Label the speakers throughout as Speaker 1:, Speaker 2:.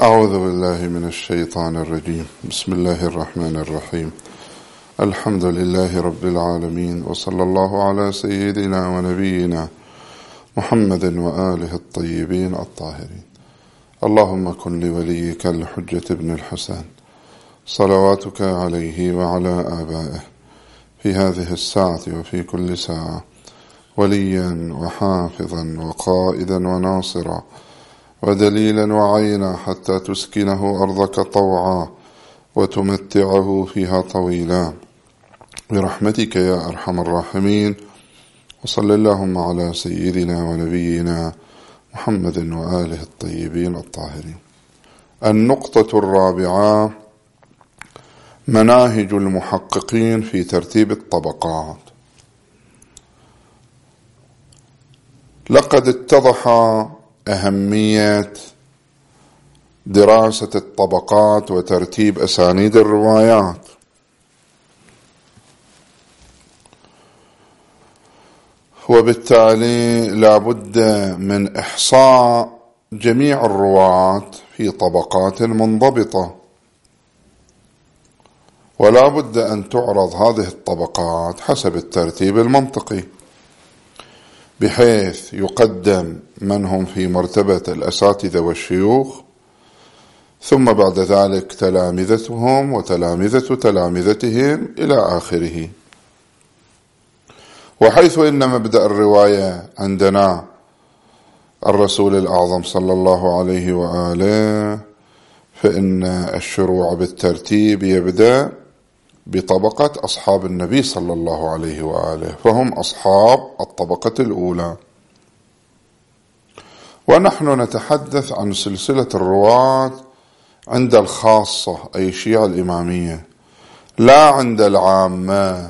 Speaker 1: أعوذ بالله من الشيطان الرجيم. بسم الله الرحمن الرحيم. الحمد لله رب العالمين، وصلى الله على سيدنا ونبينا محمد وآله الطيبين الطاهرين. اللهم كن لوليك الحجة ابن الحسن صلواتك عليه وعلى آبائه في هذه الساعة وفي كل ساعة وليا وحافظا وقائدا وناصرا ودليلا وعينا، حتى تسكنه أرضك طوعا وتمتعه فيها طويلا برحمتك يا أرحم الراحمين. وصل اللهم على سيدنا ونبينا محمد وآله الطيبين الطاهرين. النقطة الرابعة: مناهج المحققين في ترتيب الطبقات. لقد اتضح أهمية دراسة الطبقات وترتيب أسانيد الروايات، وبالتالي لا بد من إحصاء جميع الرواة في طبقات منضبطة، ولا بد أن تعرض هذه الطبقات حسب الترتيب المنطقي، بحيث يقدم من هم في مرتبة الأساتذة والشيوخ، ثم بعد ذلك تلامذتهم وتلامذة تلامذتهم إلى آخره. وحيث إن مبدأ الرواية عندنا الرسول الأعظم صلى الله عليه وآله، فإن الشروع بالترتيب يبدأ بطبقة أصحاب النبي صلى الله عليه وآله، فهم أصحاب الطبقة الأولى. ونحن نتحدث عن سلسلة الرواة عند الخاصة أي الشيعة الإمامية، لا عند العامة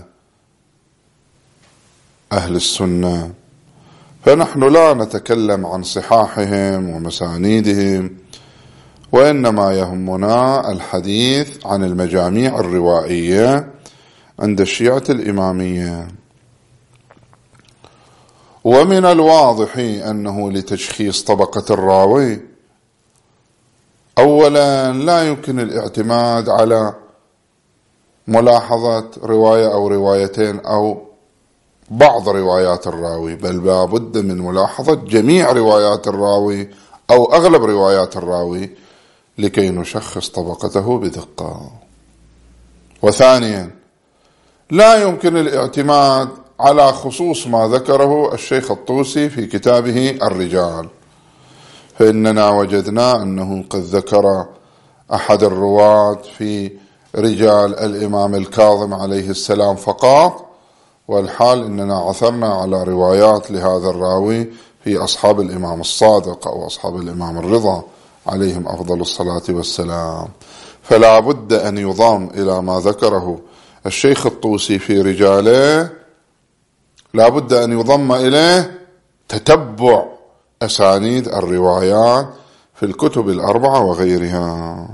Speaker 1: أهل السنة. فنحن لا نتكلم عن صحاحهم ومسانيدهم، وإنما يهمنا الحديث عن المجاميع الروائية عند الشيعة الإمامية. ومن الواضح أنه لتشخيص طبقة الراوي أولا لا يمكن الاعتماد على ملاحظة رواية أو روايتين أو بعض روايات الراوي، بل لا بد من ملاحظة جميع روايات الراوي أو أغلب روايات الراوي لكي نشخص طبقته بدقة. وثانيا لا يمكن الاعتماد على خصوص ما ذكره الشيخ الطوسي في كتابه الرجال، فإننا وجدنا أنه قد ذكر أحد الرواة في رجال الإمام الكاظم عليه السلام فقط، والحال إننا عثرنا على روايات لهذا الراوي في أصحاب الإمام الصادق أو أصحاب الإمام الرضا عليهم أفضل الصلاة والسلام. فلا بد أن يضام إلى ما ذكره الشيخ الطوسي في رجاله، لا بد أن يضم إليه تتبع أسانيد الروايات في الكتب الأربعة وغيرها.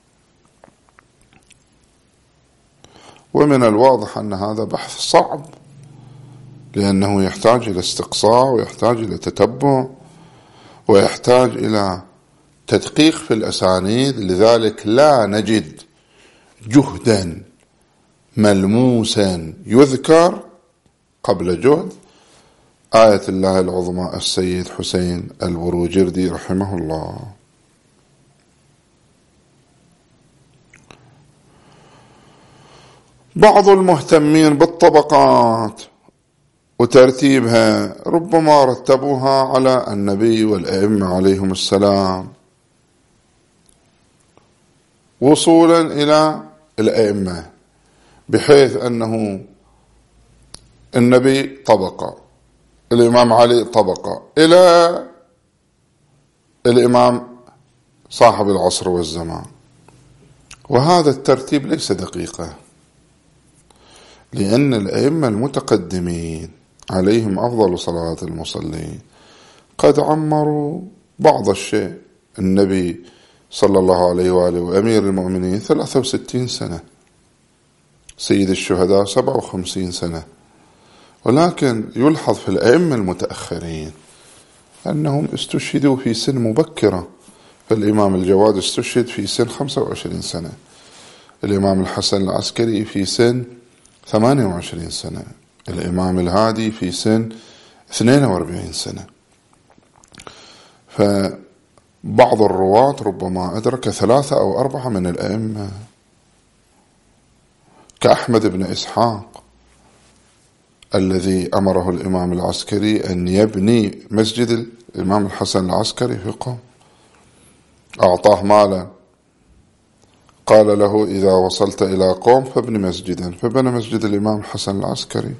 Speaker 1: ومن الواضح أن هذا بحث صعب، لأنه يحتاج إلى استقصاء ويحتاج إلى تتبع ويحتاج إلى تدقيق في الأسانيد. لذلك لا نجد جهدا ملموسا يذكر قبل جهد آية الله العظمى السيد حسين البروجردي رحمه الله. بعض المهتمين بالطبقات وترتيبها ربما رتبوها على النبي والأئمة عليهم السلام وصولا إلى الأئمة، بحيث أنه النبي طبقة، الإمام علي طبقة، إلى الإمام صاحب العصر والزمان. وهذا الترتيب ليس دقيقا، لأن الأئمة المتقدمين عليهم أفضل صلاة المصلين قد عمروا بعض الشيء. النبي صلى الله عليه وآله وأمير المؤمنين 63 سنة، سيد الشهداء 57 سنة. ولكن يلحظ في الأئمة المتأخرين أنهم استشهدوا في سن مبكرة، فالإمام الجواد استشهد في سن 25 سنة، الإمام الحسن العسكري في سن 28 سنة، الإمام الهادي في سن 42 سنة. فبعض الرواة ربما أدرك 3 أو 4 من الأئمة، كأحمد بن إسحاق الذي أمره الإمام العسكري أن يبني مسجد الإمام الحسن العسكري في قم، أعطاه مالا، قال له إذا وصلت إلى قوم فابن مسجدا، فبنى مسجد الإمام الحسن العسكري.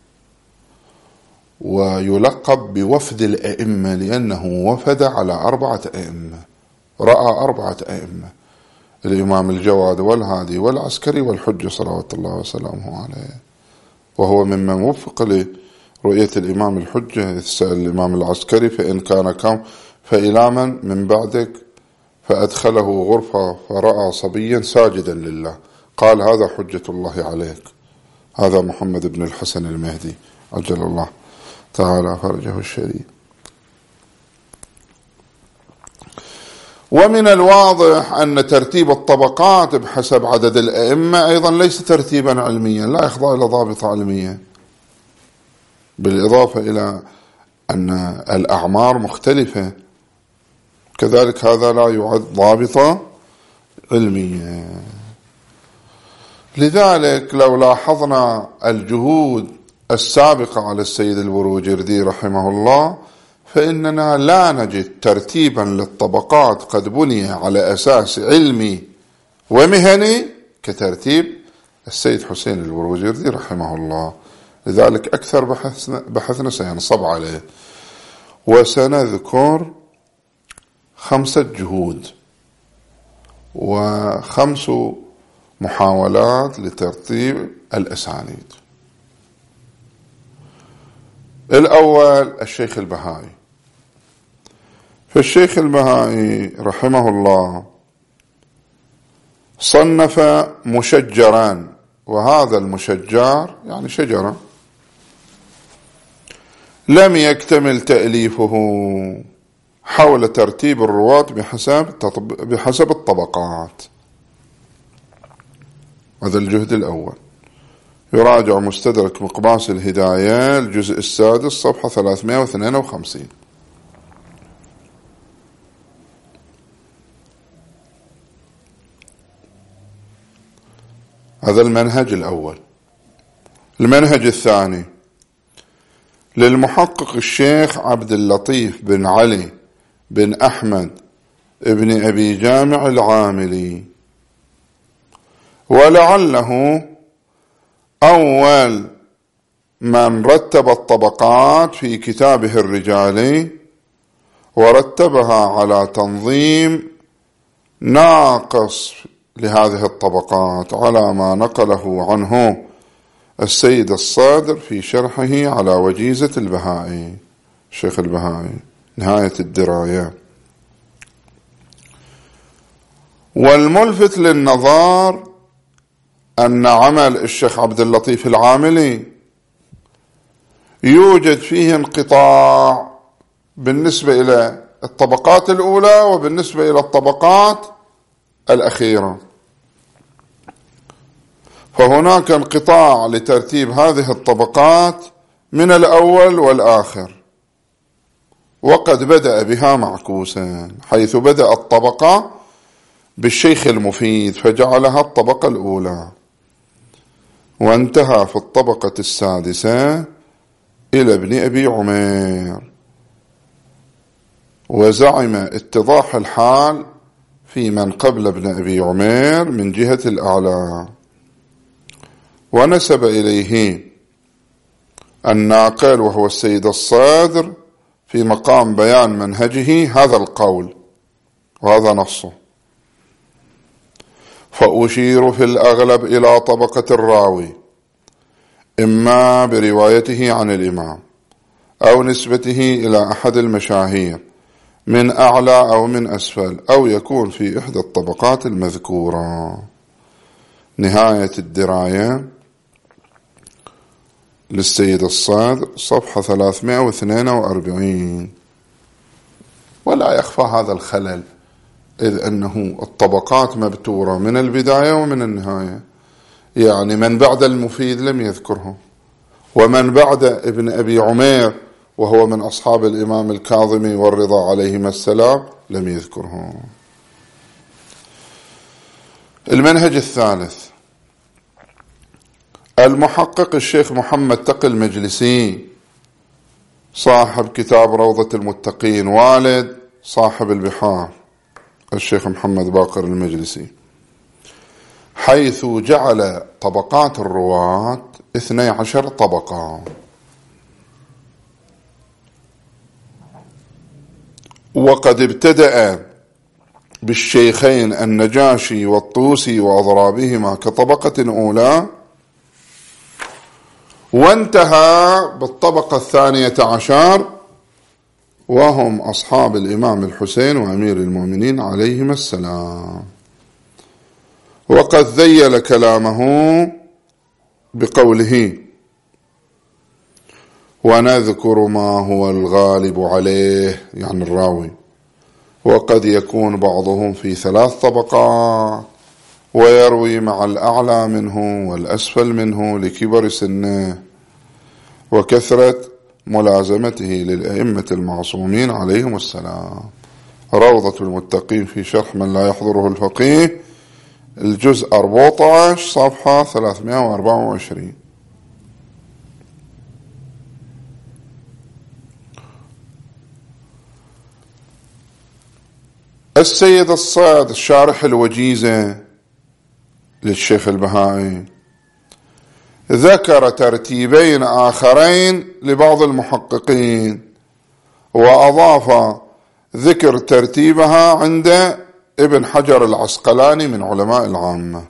Speaker 1: ويلقب بوفد الأئمة لأنه وفد على 4 أئمة، رأى 4 أئمة، الإمام الجواد والهادي والعسكري والحجة صلوات الله وسلامه عليه، وهو ممن وفق لرؤية الإمام الحجة، إذ سأل الإمام العسكري فإن كان كم فإلى من بعدك، فأدخله غرفة فرأى صبيا ساجدا لله، قال هذا حجة الله عليك، هذا محمد بن الحسن المهدي عجل الله تعالى فرجه الشريف. ومن الواضح أن ترتيب الطبقات بحسب عدد الأئمة أيضا ليس ترتيبا علميا، لا يخضع إلى ضابطة علمية، بالإضافة إلى أن الأعمار مختلفة، كذلك هذا لا يعد ضابطة علمية. لذلك لو لاحظنا الجهود السابقة على السيد البروجردي رحمه الله، فإننا لا نجد ترتيبا للطبقات قد بني على أساس علمي ومهني كترتيب السيد حسين البروجردي رحمه الله. لذلك أكثر بحثنا سينصب عليه، وسنذكر 5 جهود و5 محاولات لترتيب الأسانيد. الأول الشيخ البهائي. فالشيخ البهائي رحمه الله صنف مشجران، وهذا المشجار يعني شجرة لم يكتمل تأليفه، حول ترتيب الرواة بحسب الطبقات. هذا الجهد الأول، يراجع مستدرك مقباس الهداية الجزء 6 صفحة 352. هذا المنهج الأول. المنهج الثاني للمحقق الشيخ عبد اللطيف بن علي بن أحمد ابن أبي جامع العاملي، ولعله أول من رتب الطبقات في كتابه الرجالي، ورتبها على تنظيم ناقص لهذه الطبقات على ما نقله عنه السيد الصادر في شرحه على وجيزة البهائي، الشيخ البهائي نهاية الدراية. والملفت للنظر أن عمل الشيخ عبد اللطيف العاملي يوجد فيه انقطاع بالنسبة إلى الطبقات الأولى وبالنسبة إلى الطبقات الأخيرة، فهناك انقطاع لترتيب هذه الطبقات من الأول والآخر، وقد بدأ بها معكوسا، حيث بدأ الطبقة بالشيخ المفيد فجعلها الطبقة الأولى، وانتهى في الطبقة السادسة إلى ابن أبي عمير، وزعم اتضاح الحال في من قبل ابن أبي عمير من جهة الأعلى، ونسب إليه الناقل وهو السيد الصادر في مقام بيان منهجه هذا القول، وهذا نصه. فأشير في الأغلب إلى طبقة الراوي، إما بروايته عن الإمام أو نسبته إلى أحد المشاهير من أعلى أو من أسفل، أو يكون في إحدى الطبقات المذكورة. نهاية الدراية للسيد الصادر صفحة 342. ولا يخفى هذا الخلل إذ أنه الطبقات مبتورة من البداية ومن النهاية، يعني من بعد المفيد لم يذكره، ومن بعد ابن أبي عمير وهو من أصحاب الإمام الكاظمي والرضا عليهما السلام لم يذكره. المنهج الثالث، المحقق الشيخ محمد تقي المجلسي صاحب كتاب روضة المتقين، والد صاحب البحار الشيخ محمد باقر المجلسي، حيث جعل طبقات الرواة 12 طبقة، وقد ابتدأ بالشيخين النجاشي والطوسي وأضرابهما كطبقة أولى، وانتهى بالطبقة 12 وهم أصحاب الإمام الحسين وأمير المؤمنين عليهما السلام. وقد ذيل كلامه بقوله: ونذكر ما هو الغالب عليه، يعني الراوي، وقد يكون بعضهم في 3 طبقات ويروي مع الأعلى منه والأسفل منه لكبر سنه وكثرة ملازمته للأئمة المعصومين عليهم السلام. روضة المتقين في شرح من لا يحضره الفقيه، الجزء 14 صفحة 324. السيد الصاد الشارح الوجيزة للشيخ البهائي ذكر ترتيبين آخرين لبعض المحققين، وأضاف ذكر ترتيبها عند ابن حجر العسقلاني من علماء العامة.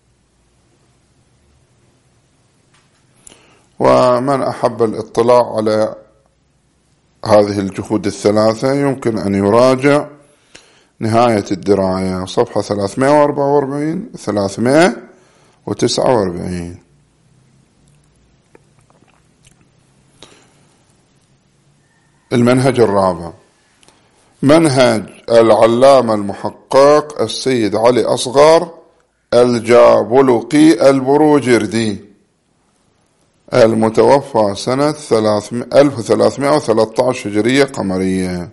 Speaker 1: ومن أحب الاطلاع على هذه الجهود الثلاثة يمكن أن يراجع نهاية الدراية صفحة 344 349. المنهج الرابع، منهج العلامة المحقق السيد علي أصغر الجابلقي البروجردي المتوفى سنة 1313 هجرية قمرية،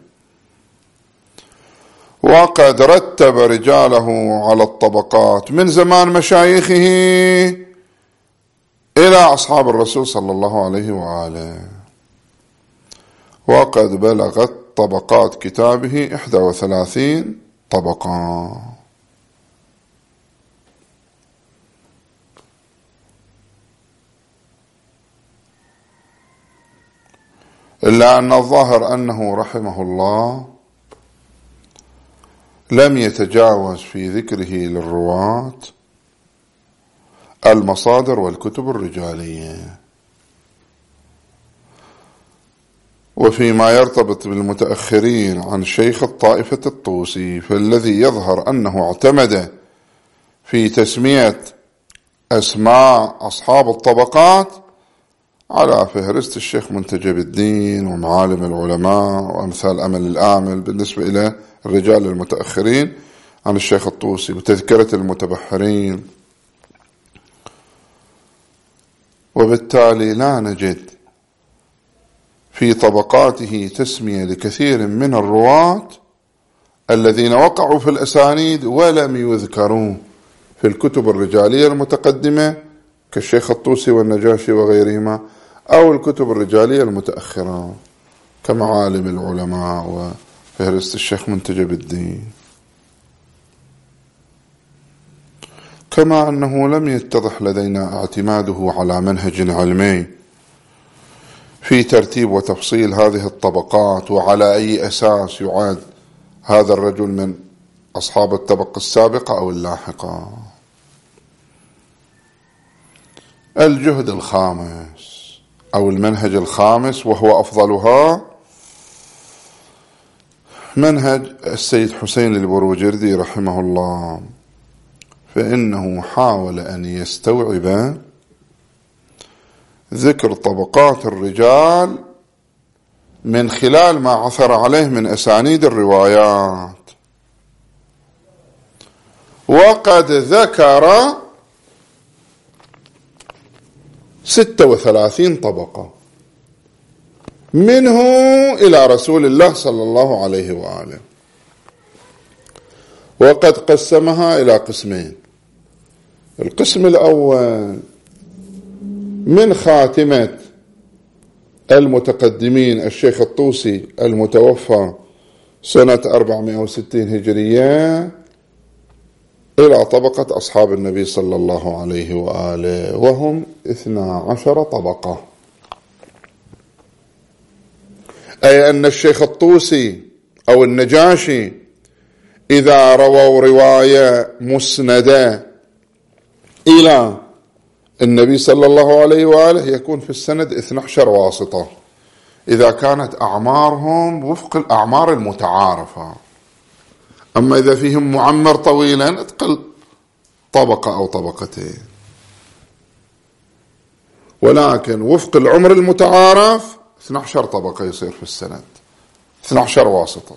Speaker 1: وقد رتب رجاله على الطبقات من زمان مشايخه إلى أصحاب الرسول صلى الله عليه وآله، وقد بلغت طبقات كتابه 31 طبقة. إلا أن الظاهر أنه رحمه الله لم يتجاوز في ذكره للرواة المصادر والكتب الرجالية. وفيما يرتبط بالمتأخرين عن شيخ الطائفة الطوسي، فالذي يظهر أنه اعتمد في تسمية أسماء أصحاب الطبقات على فهرست الشيخ منتجب الدين ومعالم العلماء وأمثال أمل الآمل بالنسبة إلى الرجال المتأخرين عن الشيخ الطوسي، وتذكرة المتبحرين، وبالتالي لا نجد في طبقاته تسمية لكثير من الرواة الذين وقعوا في الأسانيد ولم يذكروا في الكتب الرجالية المتقدمة كالشيخ الطوسي والنجاشي وغيرهما، أو الكتب الرجالية المتأخرة كمعالم العلماء وفهرست الشيخ منتجب الدين. كما أنه لم يتضح لدينا اعتماده على منهج علمي في ترتيب وتفصيل هذه الطبقات، وعلى أي أساس يعاد هذا الرجل من أصحاب الطبقة السابقة أو اللاحقة. الجهد الخامس أو المنهج الخامس وهو أفضلها منهج السيد حسين البروجردي رحمه الله، فإنه حاول أن يستوعب ذكر طبقات الرجال من خلال ما عثر عليه من أسانيد الروايات، وقد ذكر 36 طبقة منه إلى رسول الله صلى الله عليه وآله، وقد قسمها إلى قسمين. القسم الأول من خاتمة المتقدمين الشيخ الطوسي المتوفى سنة 460 هجرية إلى طبقة أصحاب النبي صلى الله عليه وآله، وهم 12 طبقة. أي أن الشيخ الطوسي أو النجاشي إذا رووا رواية مسندة إلى النبي صلى الله عليه وآله يكون في السند 12 واسطة، إذا كانت أعمارهم وفق الأعمار المتعارفة. أما إذا فيهم معمر طويلا تقل طبقة أو طبقتين، ولكن وفق العمر المتعارف 12 طبقة يصير في السند، 12 واسطة.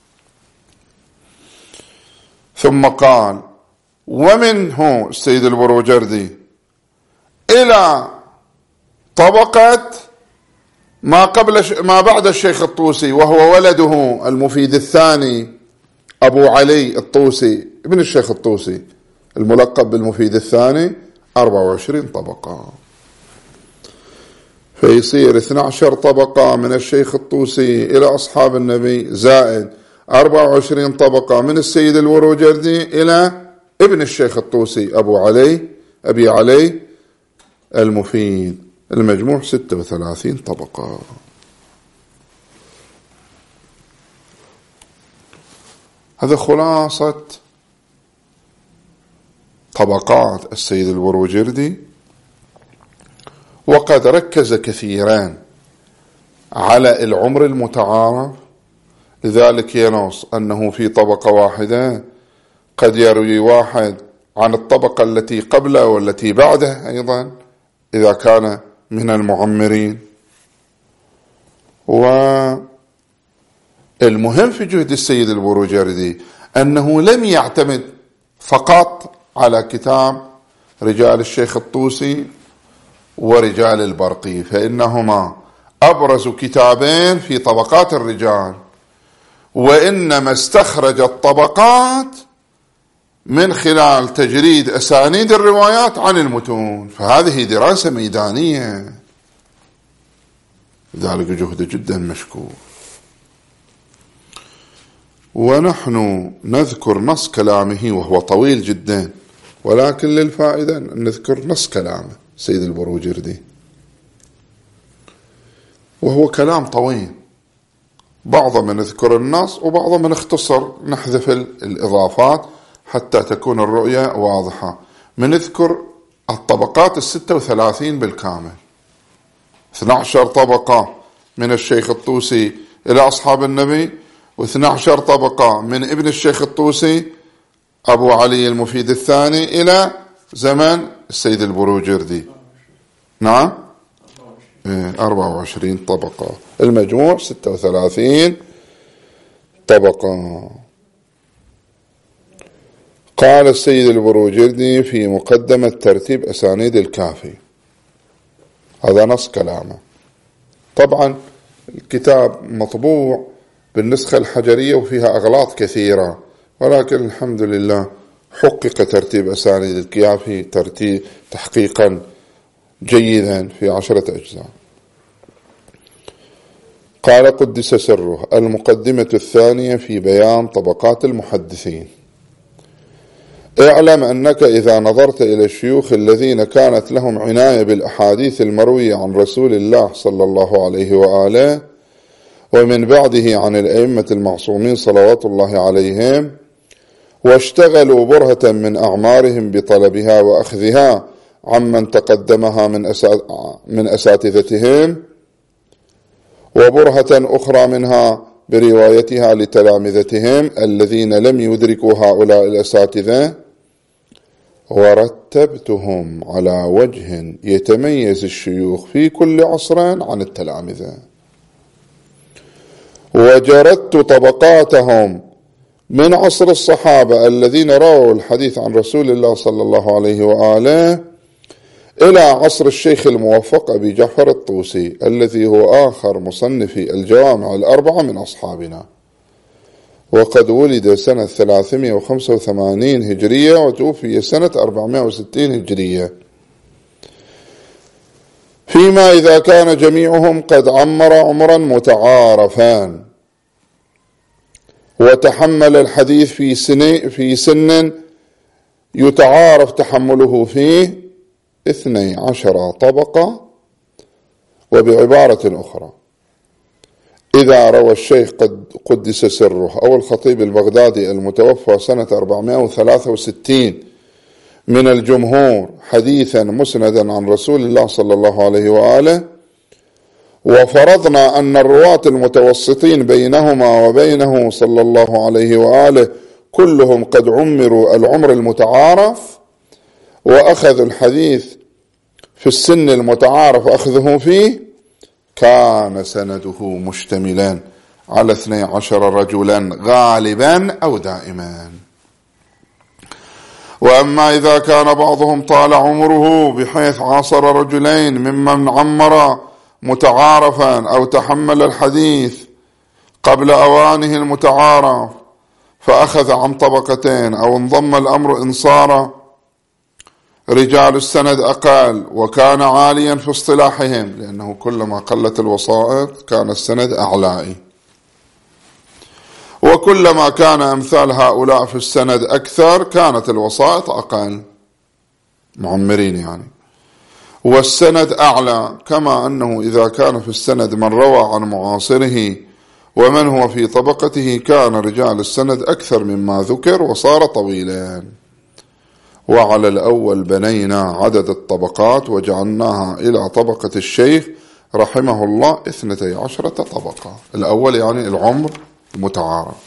Speaker 1: ثم قال: ومنه السيد البروجردي إلى طبقة ما بعد الشيخ الطوسي، وهو ولده المفيد الثاني أبو علي الطوسي ابن الشيخ الطوسي الملقب بالمفيد الثاني، 24 طبقة. فيصير 12 طبقة من الشيخ الطوسي إلى أصحاب النبي، زائد 24 طبقة من السيد البروجردي إلى ابن الشيخ الطوسي أبي علي المفيد، المجموع 36 طبقة. هذا خلاصة طبقات السيد البروجردي. وقد ركز كثيرا على العمر المتعارف، لذلك ينص أنه في طبقة واحدة قد يروي واحد عن الطبقة التي قبله والتي بعده أيضا إذا كان من المعمرين. والمهم في جهد السيد البروجردي أنه لم يعتمد فقط على كتاب رجال الشيخ الطوسي ورجال البرقي، فإنهما أبرز كتابين في طبقات الرجال، وإنما استخرج الطبقات من خلال تجريد أسانيد الروايات عن المتون، فهذه دراسة ميدانية، لذلك جهد جدا مشكور. ونحن نذكر نص كلامه وهو طويل جدا، ولكن للفائدة نذكر نص كلامه سيد البروجردي، وهو كلام طويل، بعض من نذكر النص وبعض من نختصر نحذف الإضافات حتى تكون الرؤية واضحة. نذكر الطبقات 36 بالكامل، 12 طبقة من الشيخ الطوسي إلى أصحاب النبي، و12 طبقة من ابن الشيخ الطوسي أبو علي المفيد الثاني إلى زمن السيد البروجردي. نعم 24 طبقة، المجموع 36 طبقة. قال السيد البروجردي في مقدمة ترتيب أسانيد الكافي، هذا نص كلامه. طبعا الكتاب مطبوع بالنسخة الحجرية وفيها أغلاط كثيرة، ولكن الحمد لله حقق ترتيب أسانيد الكافي تحقيقا جيدا في 10 أجزاء. قال قدس سره: المقدمة الثانية في بيان طبقات المحدثين. اعلم أنك إذا نظرت إلى الشيوخ الذين كانت لهم عناية بالأحاديث المروية عن رسول الله صلى الله عليه وآله ومن بعده عن الأئمة المعصومين صلوات الله عليهم، واشتغلوا برهة من أعمارهم بطلبها وأخذها عمن تقدمها من أساتذتهم، وبرهة أخرى منها بروايتها لتلامذتهم الذين لم يدركوا هؤلاء الأساتذة، ورتبتهم على وجه يتميز الشيوخ في كل عصر عن التلامذة، وجردت طبقاتهم من عصر الصحابة الذين رووا الحديث عن رسول الله صلى الله عليه وآله إلى عصر الشيخ الموفق أبي جعفر الطوسي الذي هو آخر مصنفي الجوامع الأربعة من أصحابنا، وقد ولد سنة 385 هجرية وتوفي سنة 460 هجرية. فيما إذا كان جميعهم قد عمر عمرا متعارفان وتحمل الحديث في سن يتعارف تحمله فيه 12 طبقة. وبعبارة أخرى، إذا روى الشيخ قدس سره أو الخطيب البغدادي المتوفى سنة 463 من الجمهور حديثا مسندا عن رسول الله صلى الله عليه وآله، وفرضنا أن الرواة المتوسطين بينهما وبينه صلى الله عليه وآله كلهم قد عمروا العمر المتعارف وأخذوا الحديث في السن المتعارف أخذه فيه، كان سنده مشتملا على 12 رجلا غالبا أو دائما. وأما إذا كان بعضهم طال عمره بحيث عاصر رجلين ممن عمر متعارفا أو تحمل الحديث قبل أوانه المتعارف فأخذ عن طبقتين، أو انضم الأمر إن صار رجال السند أقل وكان عاليا في اصطلاحهم، لأنه كلما قلت الوسائط كان السند أعلائي، وكلما كان أمثال هؤلاء في السند أكثر كانت الوسائط أقل، معمرين يعني، والسند أعلى. كما أنه إذا كان في السند من روى عن معاصره ومن هو في طبقته كان رجال السند أكثر مما ذكر وصار طويلا. وعلى الأول بنينا عدد الطبقات وجعلناها إلى طبقة الشيخ رحمه الله 12 طبقة. الأول يعني العمر المتعارف،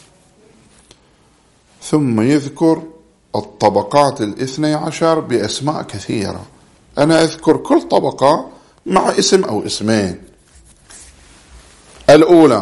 Speaker 1: ثم يذكر الطبقات 12 بأسماء كثيرة. أنا أذكر كل طبقة مع اسم أو اسمين. الأولى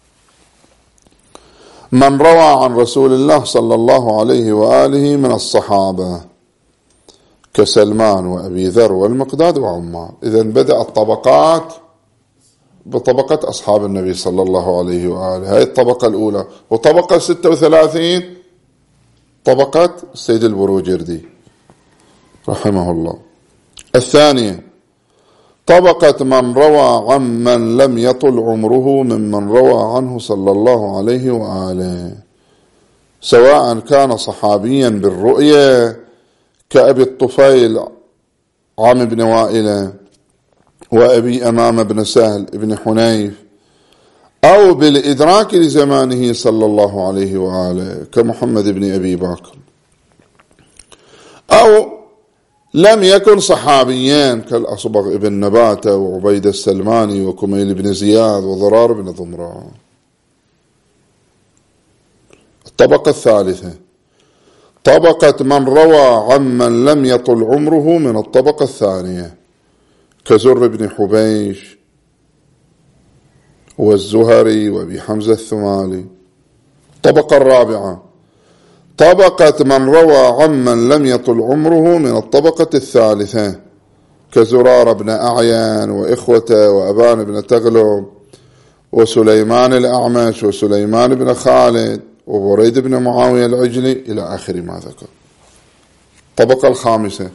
Speaker 1: من روى عن رسول الله صلى الله عليه وآله من الصحابة كسلمان وأبي ذر والمقداد وعمار. إذن بدأ الطبقات بطبقة أصحاب النبي صلى الله عليه وآله، هذه الطبقة الأولى. وطبقة 36 طبقة السيد البروجردي رحمه الله. الثانية طبقة من روى عن من لم يطل عمره ممن روى عنه صلى الله عليه وآله، سواء كان صحابيا بالرؤية كأبي الطفيل عم بن وائل وأبي أمام بن سهل بن حنيف، أو بالإدراك لزمانه صلى الله عليه وآله كمحمد بن أبي بكر، أو لم يكن صحابيين كالأصبغ بن نباتة وعبيد السلماني وكميل بن زياد وضرار بن ضمران. الطبقة الثالثة طبقة من روى عمن لم يطل عمره من الطبقة الثانية كزر بن حبيش والزهري وابي حمزة الثمالي. الطبقة الرابعة طبقة من روى عمن لم يطل عمره من الطبقة الثالثة كزرار بن أعين وإخوته وأبان بن تغلب وسليمان الأعمش وسليمان بن خالد وبريد بن معاوية العجلي إلى آخر ما ذكر. الطبقة الخامسة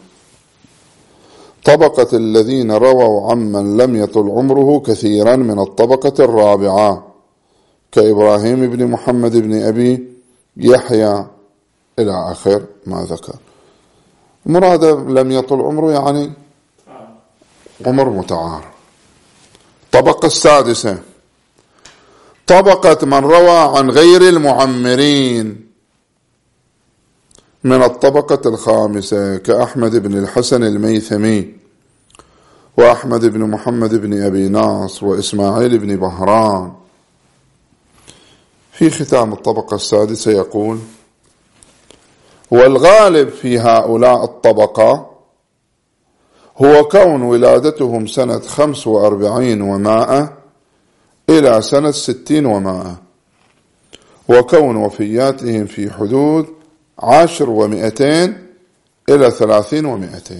Speaker 1: طبقة الذين رووا عمن لم يطل عمره كثيرا من الطبقة الرابعة كإبراهيم بن محمد بن أبي يحيى إلى آخر ما ذكر. مراد لم يطل عمره يعني عمر متعارف. الطبقة السادسة طبقة من روى عن غير المعمرين من الطبقة الخامسة كأحمد بن الحسن الميثمي وأحمد بن محمد بن أبي ناصر وإسماعيل بن بهران. في ختام الطبقة السادسة يقول: والغالب في هؤلاء الطبقة هو كون ولادتهم سنة 45 و100 إلى سنة 60 و100، وكون وفياتهم في حدود 10 و200 إلى 30 و200.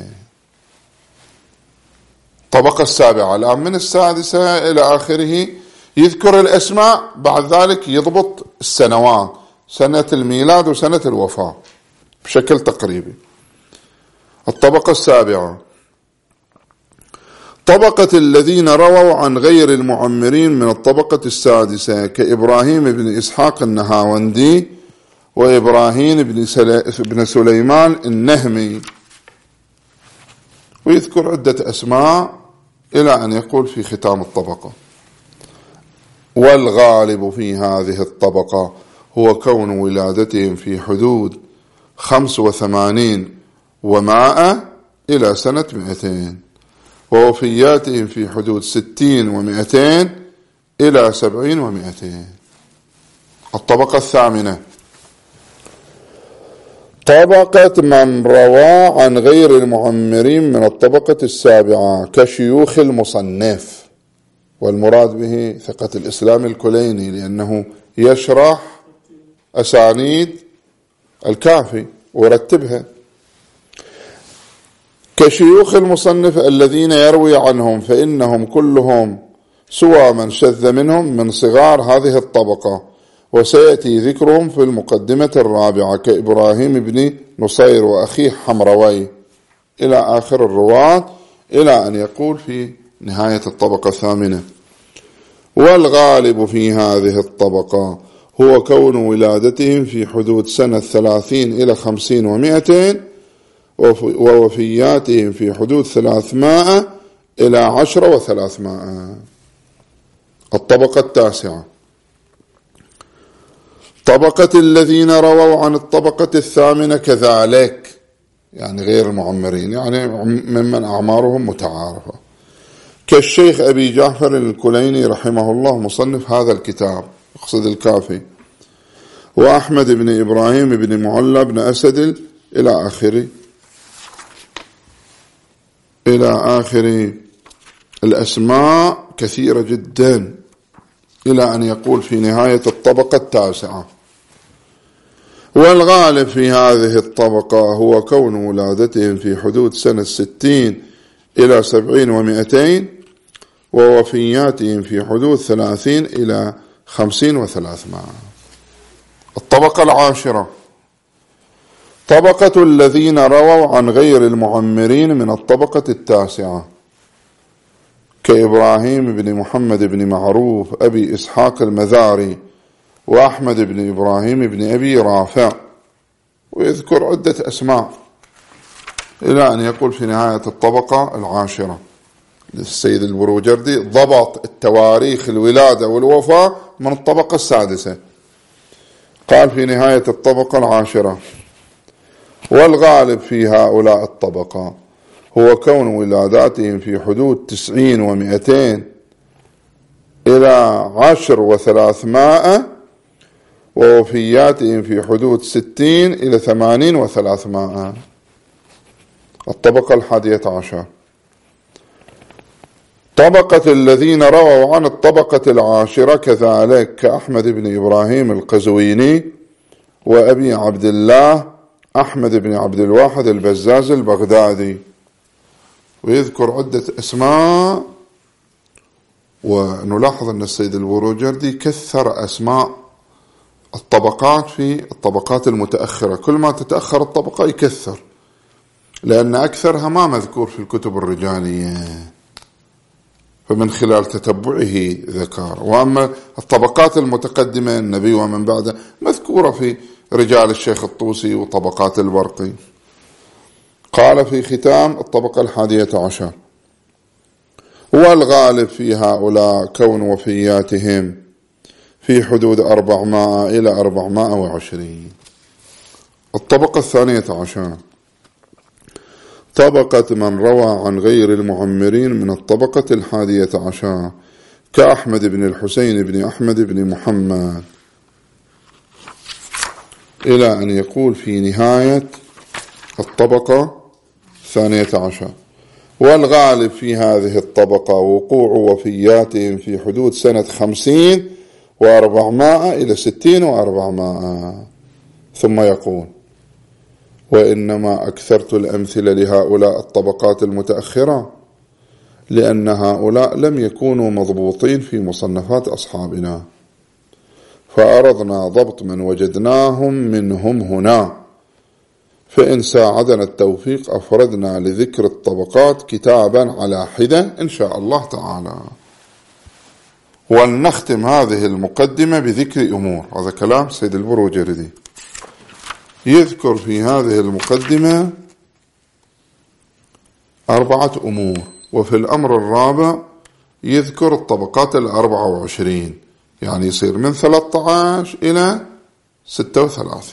Speaker 1: الطبقة السابعة الآن من السادسة إلى آخره يذكر الأسماء، بعد ذلك يضبط السنوات، سنة الميلاد وسنة الوفاة بشكل تقريبي. الطبقة السابعة طبقة الذين رووا عن غير المعمرين من الطبقة السادسة كإبراهيم بن إسحاق النهاوندي وإبراهيم بن سليمان النهمي، ويذكر عدة أسماء إلى أن يقول في ختام الطبقة: والغالب في هذه الطبقة هو كون ولادتهم في حدود 85 و100 إلى سنة 200، ووفياتهم في حدود 60 و200 إلى 70 و200. الطبقة الثامنة طبقة من روى عن غير المعمرين من الطبقة السابعة كشيوخ المصنف، والمراد به ثقة الإسلام الكليني لأنه يشرح أسانيد الكافي ورتبها. كشيوخ المصنف الذين يروي عنهم فإنهم كلهم سوى من شذ منهم من صغار هذه الطبقة، وسيأتي ذكرهم في المقدمة الرابعة كإبراهيم بن نصير وأخيه حمروي إلى آخر الرواة، إلى أن يقول في نهاية الطبقة الثامنة: والغالب في هذه الطبقة هو كون ولادتهم في حدود سنة 30 إلى 50 و200، ووفياتهم في حدود 300 إلى 10 و300. الطبقة التاسعة طبقة الذين رووا عن الطبقة الثامنة كذلك، يعني غير المعمرين، يعني ممن أعمارهم متعارفة، كالشيخ أبي جعفر الكليني رحمه الله مصنف هذا الكتاب يقصد الكافي، وأحمد بن إبراهيم بن معلى بن أسد إلى آخر الأسماء كثيرة جدا، إلى أن يقول في نهاية الطبقة التاسعة: والغالب في هذه الطبقة هو كون ولادتهم في حدود سنة 60 إلى 70 و200، ووفياتهم في حدود 30 إلى 50 و300. الطبقة العاشرة طبقة الذين رووا عن غير المعمرين من الطبقة التاسعة كإبراهيم بن محمد بن معروف أبي إسحاق المذاري وأحمد بن إبراهيم بن أبي رافع، ويذكر عدة أسماء إلى أن يقول في نهاية الطبقة العاشرة. السيد البروجردي ضبط التواريخ الولادة والوفاة من الطبقة السادسة، قال في نهاية الطبقة العاشرة: والغالب في هؤلاء الطبقة هو كون ولاداتهم في حدود 90 و200 إلى 10 و300، ووفياتهم في حدود 60 إلى 80 و300. الطبقة 11 طبقة الذين رووا عن الطبقة العاشرة كذلك كأحمد بن إبراهيم القزويني وأبي عبد الله أحمد بن عبد الواحد البزاز البغدادي، ويذكر عدة أسماء. ونلاحظ أن السيد البروجردي كثر أسماء الطبقات في الطبقات المتأخرة، كل ما تتأخر الطبقة يكثر، لأن أكثرها ما مذكور في الكتب الرجالية، فمن خلال تتبعه ذكر. وأما الطبقات المتقدمة النبي ومن بعده مذكورة في رجال الشيخ الطوسي وطبقات البرقي. قال في ختام الطبقة 11: والغالب في هؤلاء كون وفياتهم في حدود 400 إلى 420. الطبقة 12 طبقة من روى عن غير المعمرين من الطبقة 11 كأحمد بن الحسين بن أحمد بن محمد، إلى أن يقول في نهاية الطبقة 12: والغالب في هذه الطبقة وقوع وفياتهم في حدود سنة 50، و400 إلى 60 و400. ثم يقول: وإنما أكثرت الأمثلة لهؤلاء الطبقات المتأخرة لأن هؤلاء لم يكونوا مضبوطين في مصنفات أصحابنا، فأردنا ضبط من وجدناهم منهم هنا، فإن ساعدنا التوفيق أفردنا لذكر الطبقات كتابا على حدة إن شاء الله تعالى. ولنختم هذه المقدمة بذكر أمور. هذا كلام سيد البروجردي، يذكر في هذه المقدمة 4 أمور، وفي الأمر الرابع يذكر الطبقات 24، يعني يصير من 13 إلى 36.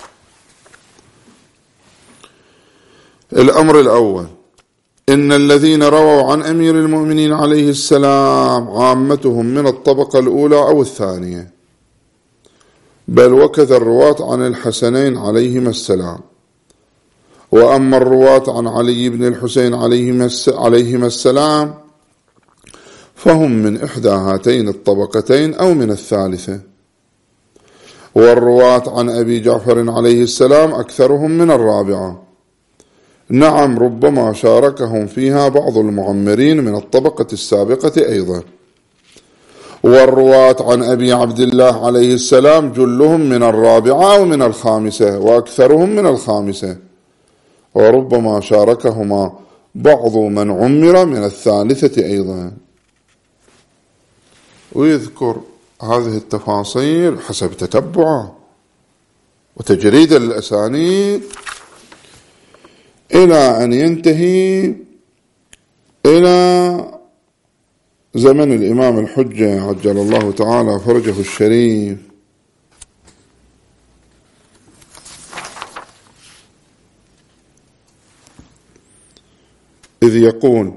Speaker 1: الأمر الأول: إن الذين رووا عن أمير المؤمنين عليه السلام عامتهم من الطبقة الأولى أو الثانية، بل وكذا الرواة عن الحسنين عليهما السلام. وأما الرواة عن علي بن الحسين عليهما السلام فهم من إحدى هاتين الطبقتين أو من الثالثة. والرواة عن أبي جعفر عليه السلام أكثرهم من الرابعة، نعم ربما شاركهم فيها بعض المعمرين من الطبقة السابقة أيضا. والرواة عن أبي عبد الله عليه السلام جلهم من الرابعة ومن الخامسة، وأكثرهم من الخامسة، وربما شاركهما بعض من عمر من الثالثة أيضا. ويذكر هذه التفاصيل حسب تتبعه وتجريد الأسانيد إلى أن ينتهي إلى زمن الإمام الحجة عجل الله تعالى فرجه الشريف. إذ يقول: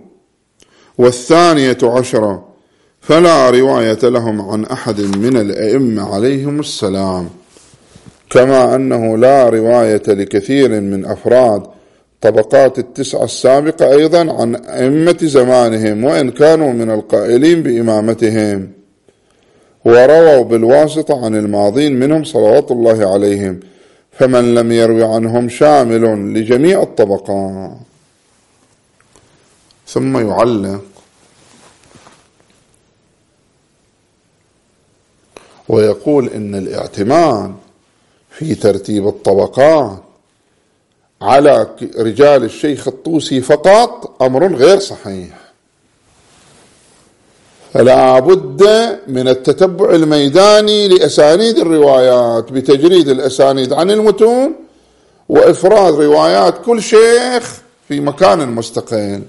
Speaker 1: 12 فلا رواية لهم عن أحد من الأئمة عليهم السلام، كما أنه لا رواية لكثير من أفراد طبقات 9 السابقة أيضا عن أئمة زمانهم، وإن كانوا من القائلين بإمامتهم، ورووا بالواسطة عن الماضين منهم صلوات الله عليهم، فمن لم يروي عنهم شامل لجميع الطبقات. ثم يعلق ويقول: إن الاعتماد في ترتيب الطبقات على رجال الشيخ الطوسي فقط أمر غير صحيح، فلا بد من التتبع الميداني لأسانيد الروايات بتجريد الأسانيد عن المتون، وإفراد روايات كل شيخ في مكان مستقل،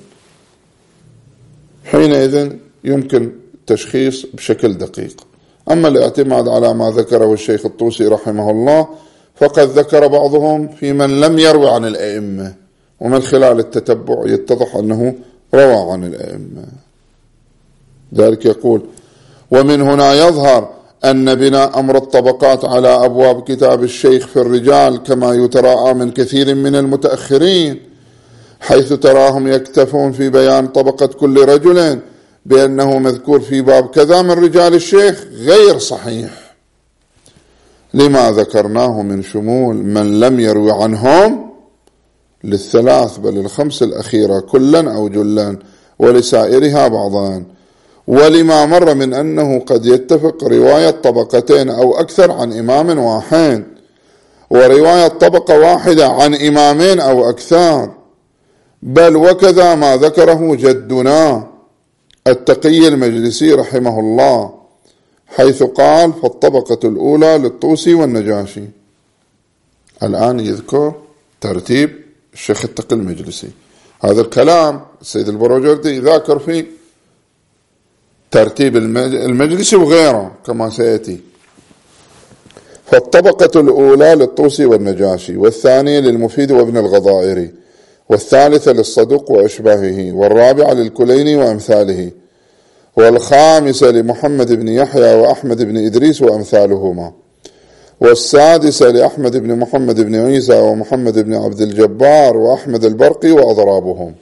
Speaker 1: حينئذ يمكن التشخيص بشكل دقيق. أما الاعتماد على ما ذكره الشيخ الطوسي رحمه الله فقد ذكر بعضهم في من لم يروي عن الأئمة، ومن خلال التتبع يتضح أنه روى عن الأئمة. ذلك يقول: ومن هنا يظهر أن بناء أمر الطبقات على أبواب كتاب الشيخ في الرجال كما يتراءى من كثير من المتأخرين، حيث تراهم يكتفون في بيان طبقة كل رجل بأنه مذكور في باب كذا من رجال الشيخ، غير صحيح، لما ذكرناه من شمول من لم يروي عنهم لل3 بل ال5 الأخيرة كلا أو جلا، ولسائرها بعضان، ولما مر من أنه قد يتفق رواية طبقتين أو أكثر عن إمام واحد، ورواية طبقة واحدة عن إمامين أو أكثر، بل وكذا ما ذكره جدنا التقي المجلسي رحمه الله، حيث قال: فالطبقة الأولى للطوسي والنجاشي. الآن يذكر ترتيب الشيخ التقي المجلسي. هذا الكلام السيد البروجردي ذاكر في ترتيب المجلسي وغيره كما سيأتي. فالطبقة الأولى للطوسي والنجاشي، والثانية للمفيد وابن الغضائري، والثالثة للصدوق وأشباهه، والرابعة للكليني وأمثاله، والخامسة لمحمد بن يحيى وأحمد بن إدريس وأمثالهما، والسادسة لأحمد بن محمد بن عيسى ومحمد بن عبد الجبار وأحمد البرقي وأضرابهم،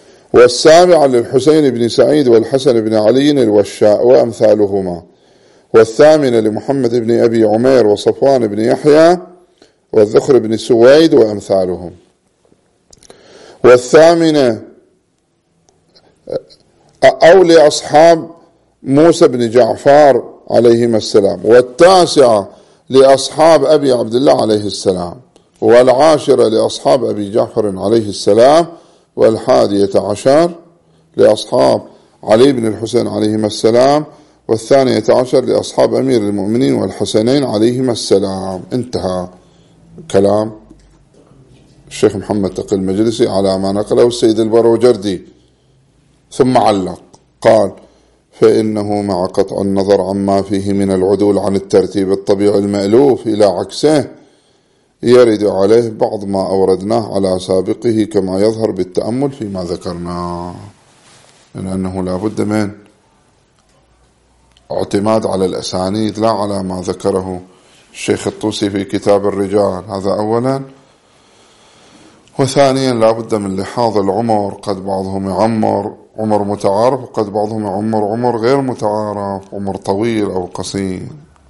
Speaker 1: والسابعة للحسين بن سعيد والحسن بن علي الوشاء وأمثالهما، والثامنة لمحمد بن أبي عمير وصفوان بن يحيى والذخر بن سويد وأمثالهم. والثامنة أو لأصحاب موسى بن جعفر عليهما السلام. والتاسعة لأصحاب أبي عبد الله عليه السلام. والعاشرة لأصحاب أبي جعفر عليه السلام. والحادية عشر لأصحاب علي بن الحسين عليهما السلام. والثانية عشر لأصحاب أمير المؤمنين والحسنين عليهما السلام. انتهى كلام الشيخ محمد تقي المجلسي على ما نقله السيد البروجردي. ثم علق قال: فإنه مع قطع النظر عما فيه من العدول عن الترتيب الطبيعي المألوف إلى عكسه يرد عليه بعض ما أوردناه على سابقه كما يظهر بالتأمل فيما ذكرناه، لأنه لا بد من اعتماد على الأسانيد لا على ما ذكره الشيخ الطوسي في كتاب الرجال، هذا أولا. وثانيا لا بد من لحاظ العمر، قد بعضهم يعمر عمر متعارف وقد بعضهم يعمر عمر غير متعارف، عمر طويل أو قصير.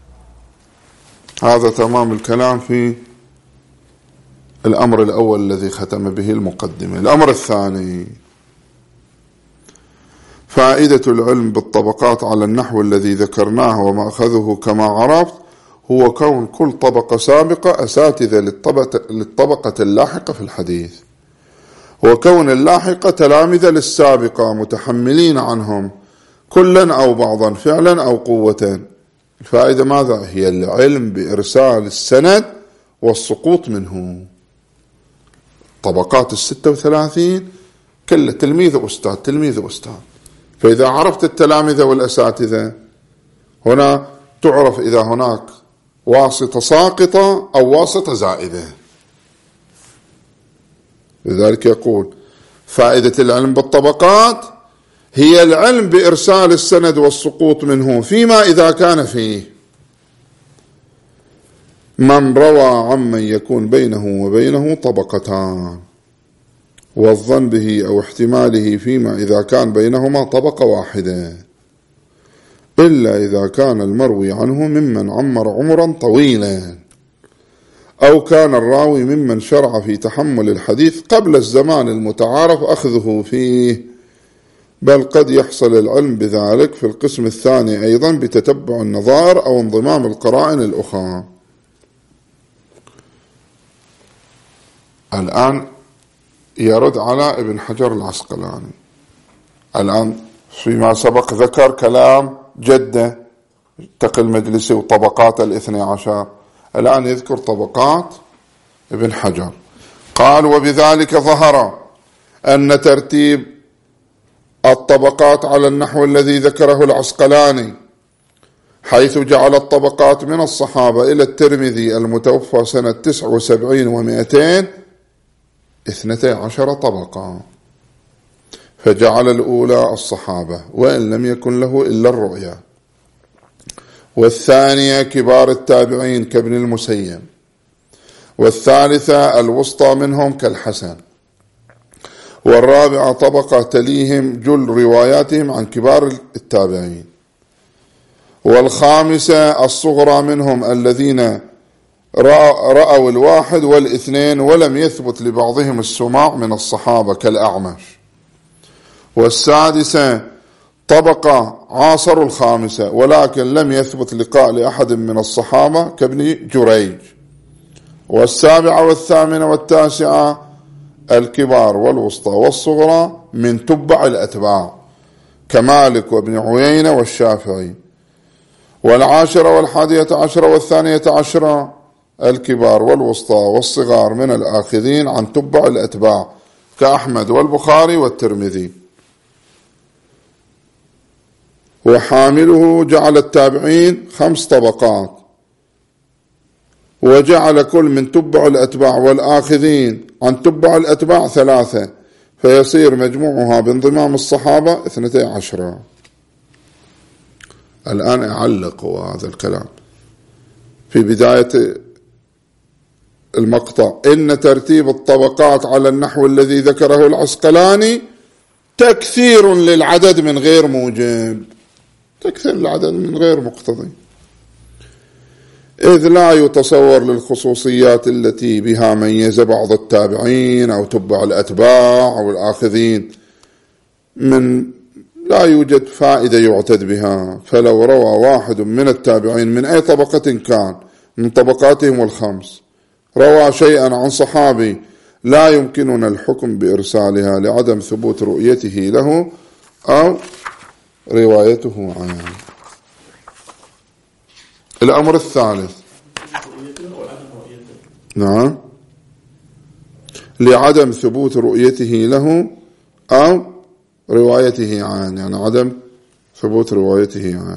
Speaker 1: هذا تمام الكلام في الأمر الأول الذي ختم به المقدمة. الأمر الثاني: فائدة العلم بالطبقات على النحو الذي ذكرناه ومأخذه كما عرفت هو كون كل طبقة سابقة أساتذة للطبقة اللاحقة في الحديث، وكون اللاحقة تلامذة للسابقة متحملين عنهم كلا أو بعضا فعلا أو قوة. الفائدة ماذا؟ هي العلم بإرسال السند والسقوط منه. طبقات 36 كل تلميذ أستاذ تلميذ أستاذ، فإذا عرفت التلامذة والأساتذة هنا تعرف إذا هناك واسطة ساقطة أو واسطة زائدة. لذلك يقول: فائدة العلم بالطبقات هي العلم بإرسال السند والسقوط منه فيما إذا كان فيه من روى عمن يكون بينه وبينه طبقتان، والظن به أو احتماله فيما إذا كان بينهما طبقة واحدة، إلا إذا كان المروي عنه ممن عمر عمرا طويلا، أو كان الراوي ممن شرع في تحمل الحديث قبل الزمان المتعارف أخذه فيه، بل قد يحصل العلم بذلك في القسم الثاني أيضا بتتبع النظائر أو انضمام القرائن الأخرى. الآن يرد على ابن حجر العسقلاني. الآن فيما سبق ذكر كلام جدة تقي المجلسي وطبقات 12، الآن يذكر طبقات ابن حجر. قال: وبذلك ظهر أن ترتيب الطبقات على النحو الذي ذكره العسقلاني، حيث جعل الطبقات من الصحابة إلى الترمذي المتوفى سنة 79 و200 12 طبقة، فجعل الأولى الصحابة وإن لم يكن له إلا الرؤيا، والثانية كبار التابعين كابن المسيب، والثالثة الوسطى منهم كالحسن، والرابعة طبقة تليهم جل رواياتهم عن كبار التابعين، والخامسة الصغرى منهم الذين رأوا الواحد والاثنين ولم يثبت لبعضهم السماع من الصحابة كالأعمش، والسادسة طبقة عاصروا الخامسة ولكن لم يثبت لقاء لأحد من الصحابة كابن جريج، والسابعة والثامنة والتاسعة الكبار والوسطى والصغرى من تبع الأتباع كمالك وابن عيينة والشافعي، والعاشرة والحادية عشرة والثانية عشرة الكبار والوسطى والصغار من الآخذين عن تبع الأتباع كأحمد والبخاري والترمذي، وحامله جعل التابعين 5 طبقات، وجعل كل من تبع الأتباع والآخذين عن تبع الأتباع 3، فيصير مجموعها بانضمام الصحابة 12. الآن أعلق هذا الكلام في بداية المقطع: إن ترتيب الطبقات على النحو الذي ذكره العسقلاني تكثير للعدد من غير موجب، تكثير العدد من غير مقتضي. إذ لا يتصور للخصوصيات التي بها ميز بعض التابعين أو تبع الأتباع أو الآخذين من لا يوجد فائدة يعتد بها. فلو روى واحد من التابعين من أي طبقة كان من طبقاتهم الخمس روى شيئا عن صحابي لا يمكننا الحكم بإرسالها لعدم ثبوت رؤيته له أو روايته عنه. الأمر الثالث نعم لعدم ثبوت رؤيته له أو روايته عنه، يعني عدم ثبوت روايته عنه.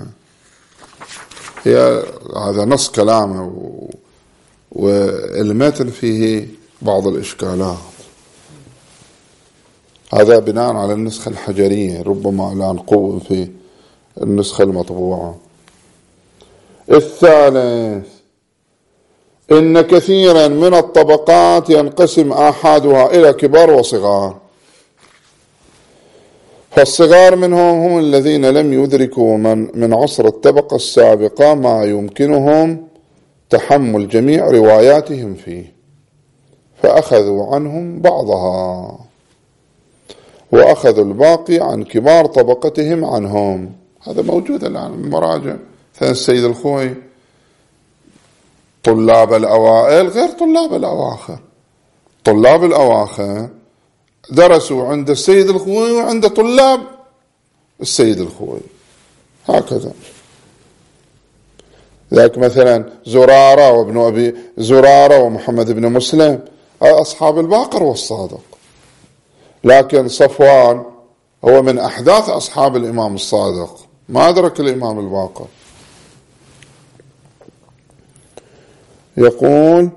Speaker 1: هذا نص كلامه والمتن فيه بعض الإشكالات. هذا بناء على النسخة الحجرية، ربما الآن قوة في النسخة المطبوعة. الثالث إن كثيرا من الطبقات ينقسم آحادها إلى كبار وصغار، فالصغار منهم هم الذين لم يدركوا من عصر الطبقة السابقة ما يمكنهم تحمل جميع رواياتهم فيه، فأخذوا عنهم بعضها وأخذوا الباقي عن كبار طبقتهم عنهم. هذا موجود الآن المراجع، مثلا السيد الخوي طلاب الأوائل غير طلاب الأواخر. طلاب الأواخر درسوا عند السيد الخوي وعند طلاب السيد الخوي، هكذا. ذاك مثلا زرارة وابن أبي زرارة ومحمد بن مسلم أصحاب الباقر والصادق، لكن صفوان هو من أحداث أصحاب الإمام الصادق، ما أدرك الإمام الباقر. يقول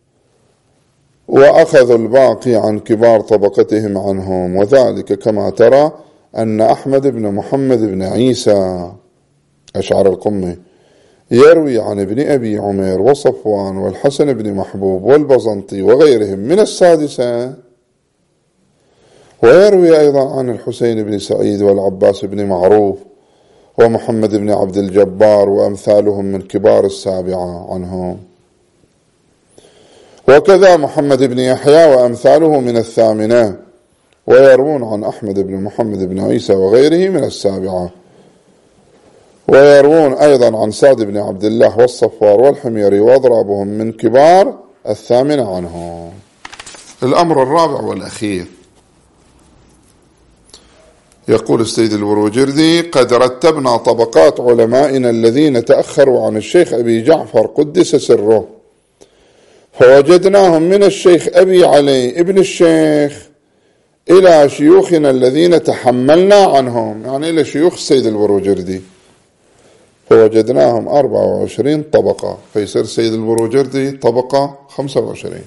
Speaker 1: وأخذوا الباقي عن كبار طبقتهم عنهم، وذلك كما ترى أن أحمد بن محمد بن عيسى أشعر القمي يروي عن ابن أبي عمير وصفوان والحسن بن محبوب والبزنطي وغيرهم من السادسة، ويروي أيضا عن الحسين بن سعيد والعباس بن معروف ومحمد بن عبد الجبار وأمثالهم من كبار السابعة عنهم، وكذا محمد بن يحيى وأمثاله من الثامنة، ويروون عن أحمد بن محمد بن عيسى وغيره من السابعة، ويروون أيضا عن سعد بن عبد الله والصفار والحميري وأضرابهم من كبار الثامنة عنهم. الأمر الرابع والأخير، يقول السيد البروجردي قد رتبنا طبقات علمائنا الذين تأخروا عن الشيخ أبي جعفر قدس سره، فوجدناهم من الشيخ أبي علي ابن الشيخ إلى شيوخنا الذين تحملنا عنهم، يعني إلى شيوخ السيد البروجردي، فوجدناهم 24 طبقة، فيصير السيد البروجردي طبقة 25،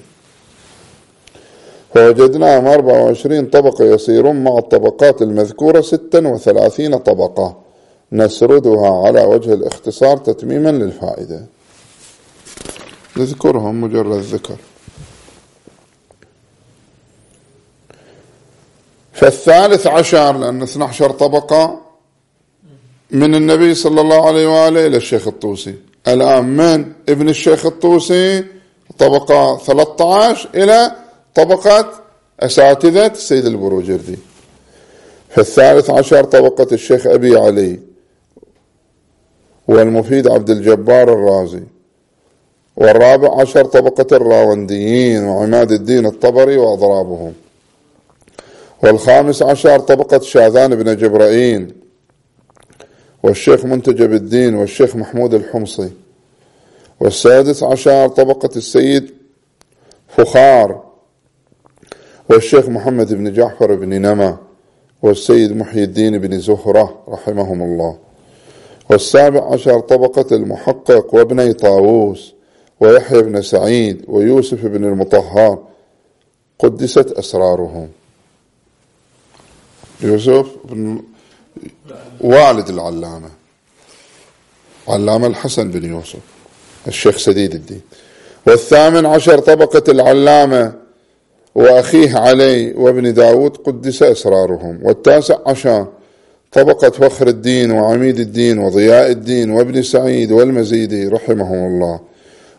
Speaker 1: فوجدناهم 24 طبقة يصيرون مع الطبقات المذكورة 36 طبقة، نسردها على وجه الاختصار تتميما للفائدة، نذكرهم مجرد ذكر. فالثالث عشر، لأن 12 طبقة من النبي صلى الله عليه وآله إلى الشيخ الطوسي، الآن من ابن الشيخ الطوسي طبقة 13 إلى طبقة أساتذة السيد البروجردي. فالثالث عشر طبقة الشيخ أبي علي والمفيد عبد الجبار الرازي، والرابع عشر طبقة الراونديين وعماد الدين الطبري وأضرابهم، والخامس عشر طبقة شاذان بن جبرائيل والشيخ منتجب الدين والشيخ محمود الحمصي، والسادس عشر طبقة السيد فخار والشيخ محمد بن جعفر بن نما والسيد محي الدين بن زهرة رحمهم الله، والسابع عشر طبقة المحقق وابني طاووس ويحيى بن سعيد ويوسف بن المطهر قدست أسرارهم. يوسف بن والد العلامة الحسن بن يوسف الشيخ سديد الدين. والثامن عشر طبقة العلامة وأخيه علي وابن داود قدس أسرارهم. والتاسع عشر طبقة فخر الدين وعميد الدين وضياء الدين وابن سعيد والمزيدي رحمهم الله.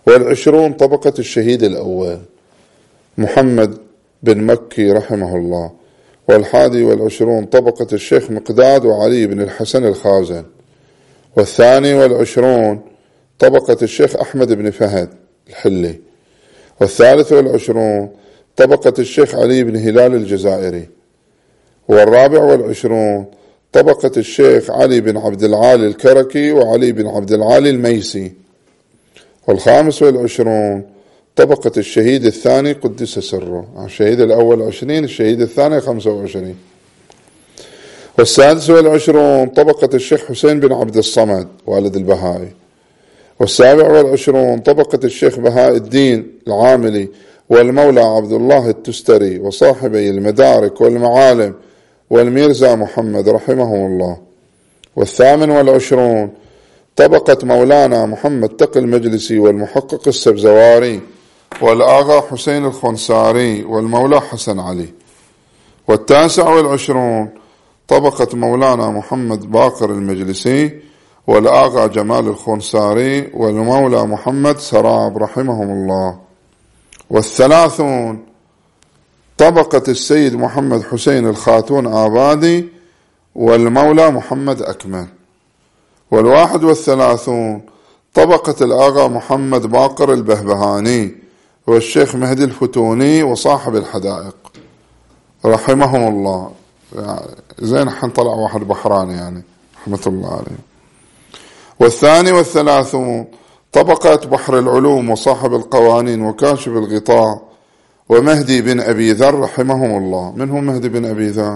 Speaker 1: والعشرون طبقة الشهيد الأول محمد بن مكي رحمه الله. والحادي والعشرون طبقة الشيخ مقداد وعلي بن الحسن الخازن. والثاني والعشرون طبقة الشيخ أحمد بن فهد الحلي. والثالث والعشرون طبقة الشيخ علي بن هلال الجزائري. والرابع والعشرون طبقة الشيخ علي بن عبد العالي الكركي وعلي بن عبد العالي الميسي. والخامس والعشرون طبقة الشهيد الثاني قدس سره، الشهيد الأول 20، الشهيد الثاني 25. والسادس والعشرون طبقة الشيخ حسين بن عبد الصمد والد البهائي. والسابع والعشرون طبقة الشيخ بهاء الدين العاملي والمولى عبد الله التستري وصاحبي المدارك والمعالم والميرزا محمد رحمهم الله. والثامن والعشرون طبقة مولانا محمد تقي المجلسي والمحقق السبزواري والآغا حسين الخنساري والمولى حسن علي. والتاسع والعشرون طبقة مولانا محمد باقر المجلسي والآغا جمال الخنساري والمولى محمد سراب رحمهم الله. والثلاثون طبقة السيد محمد حسين الخاتون آبادي والمولى محمد أكمل. والواحد والثلاثون طبقة الآغا محمد باقر البهبهاني والشيخ مهدي الفتوني وصاحب الحدائق رحمهم الله. يعني زين حنطلع واحد بحراني يعني رحمة الله عليه. والثاني والثلاثون طبقة بحر العلوم وصاحب القوانين وكاشف الغطاء ومهدي بن أبي ذر رحمهم الله. من هو مهدي بن أبي ذر؟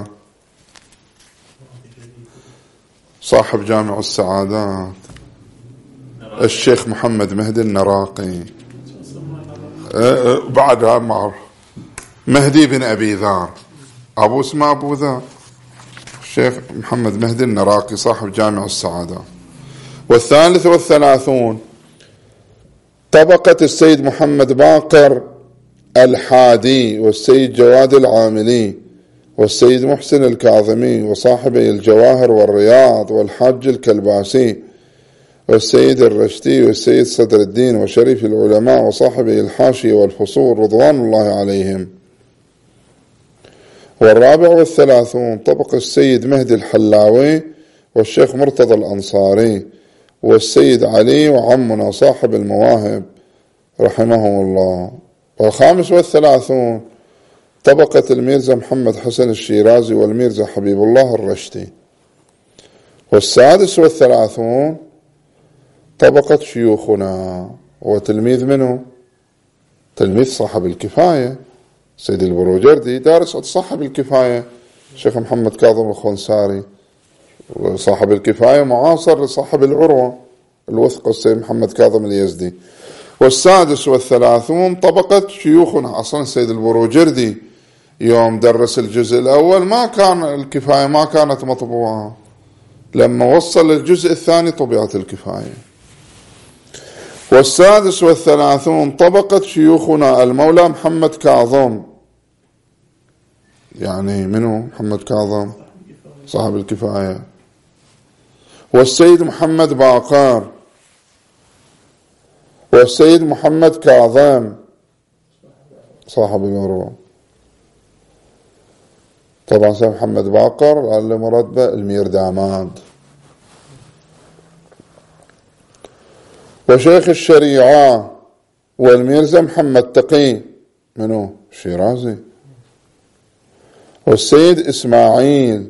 Speaker 1: صاحب جامع السعادات الشيخ محمد مهدي النراقي. بعد معروف مهدي بن أبي ذر، أبو اسمه أبو ذر، الشيخ محمد مهدي النراقي صاحب جامع السعادات. والثالث والثلاثون طبقة السيد محمد باقر الحادي والسيد جواد العاملي والسيد محسن الكاظمي وصاحبي الجواهر والرياض والحاج الكلباسي والسيد الرشدي والسيد صدر الدين وشريف العلماء وصاحبي الحاشية والفصول رضوان الله عليهم. والرابع والثلاثون طبقة السيد مهدي الحلاوي والشيخ مرتضى الأنصاري والسيد علي وعمنا صاحب المواهب رحمهم الله. والخامس والثلاثون طبقة الميرزا محمد حسن الشيرازي والميرزا حبيب الله الرشدي. والسادس والثلاثون طبقة شيوخنا وتلميذ منه تلميذ صاحب الكفاية سيد البروجردي دارس صاحب الكفاية الشيخ محمد كاظم الخنساري، وصاحب الكفاية معاصر لصاحب العروة الوثق السيد محمد كاظم اليزدي. والسادس والثلاثون طبقة شيوخنا. أصلا السيد البروجردي يوم درس الجزء الأول ما كان الكفاية ما كانت مطبوعة، لما وصل للجزء الثاني طبعت الكفاية. والسادس والثلاثون طبقة شيوخنا المولى محمد كاظم، يعني منه محمد كاظم صاحب الكفاية، والسيد محمد باقر والسيد محمد كاظم صاحب العروة. طبعا سيد محمد باقر اللي مرتبة المير داماد. وشيخ الشريعة والميرزا محمد تقي منه الشيرازي، والسيد إسماعيل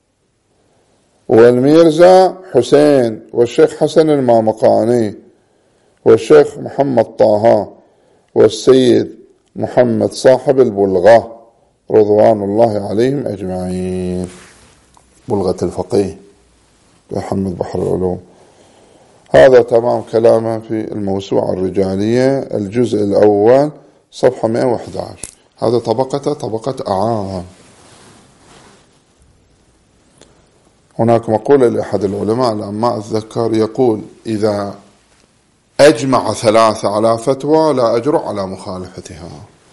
Speaker 1: والميرزا حسين والشيخ حسن المامقاني والشيخ محمد طه والسيد محمد صاحب البلغة رضوان الله عليهم أجمعين. بلغة الفقيه محمد بحر العلوم. هذا تمام كلامه في الموسوعة الرجالية الجزء الأول صفحة 111. هذا طبقة أعام. هناك مقولة لأحد العلماء لما أتذكر يقول: إذا أجمع ثلاثة على فتوى لا أجرؤ على مخالفتها.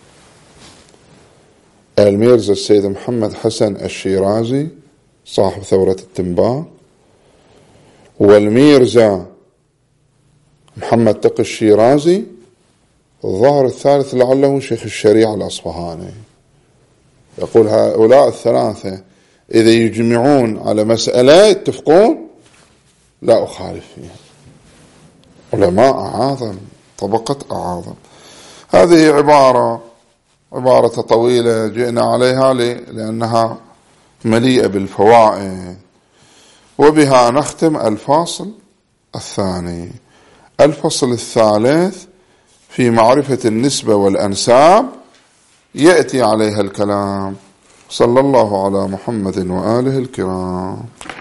Speaker 1: الميرزا السيد محمد حسن الشيرازي صاحب ثورة التنباك، والميرزا محمد تقي الشيرازي الظاهر الثالث لعله شيخ الشريعة الأصفهاني، يقول هؤلاء الثلاثة إذا يجمعون على مسألة يتفقون لا أخالف فيها. علماء أعاظم، طبقة أعاظم. هذه عبارة طويلة جئنا عليها لأنها مليئة بالفوائد. وبها نختم الفصل الثاني. الفصل الثالث في معرفة النسبة والأنساب يأتي عليها الكلام. صلى الله على محمد وآله الكرام.